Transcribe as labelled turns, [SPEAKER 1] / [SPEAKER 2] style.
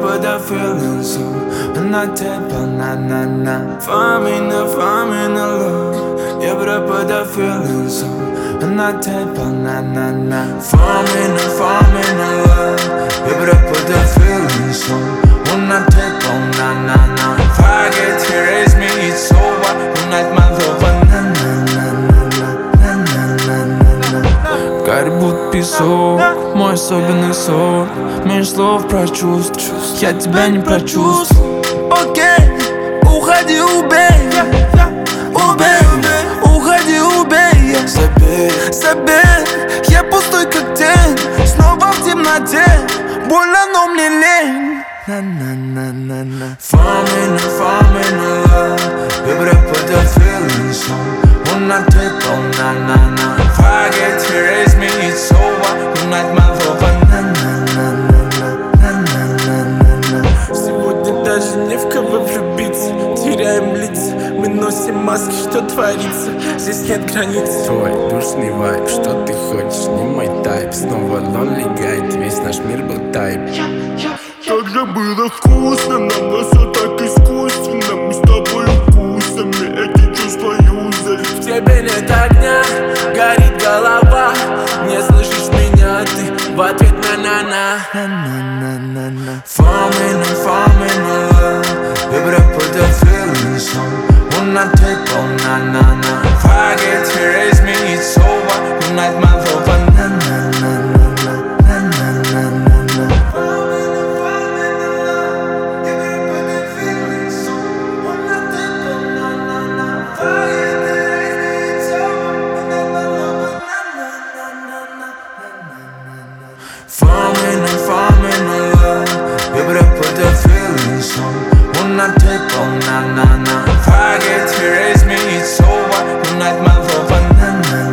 [SPEAKER 1] put the feelings on the table, na. Find me the love. Yeah, but I put the feelings on the table, na. Find me the love. Yeah, but I put the feelings on the table, na. If I get to raise me, it's over. Unite my love, na. Гарь будто песок, мой особенный сорт. Меньше слов про чувств, я тебя не прочувствую. Окей, уходи, убей, уходи, убей. Забей, я пустой как тень, снова в темноте. Больно, но мне лень. Find me the love. Yeah, but I put the feelings on the table, na. If I get to raise me, it's over. Unite my love, na. Сегодня даже не в кого влюбиться. Теряем лица, мы носим маски, что творится. Здесь нет границ.
[SPEAKER 2] Твой душный вайб, что ты хочешь, не мой тайп. Снова lonely guide, весь наш мир был тайп.
[SPEAKER 3] Как же было вкусно, нам все так искусственно. Мы с тобой укусами эти чувства юзали.
[SPEAKER 1] В тебе нет огня, горит голова. Не слышишь меня, ты в ответ на-на-на. Find me the love. Yeah, but I put the feelings on the table, na. If I get to raise me, it's over. Unite my love, na. Find me the love. Yeah, but I put the feelings on the table, na. If I get to raise me, it's over. Unite my love, na.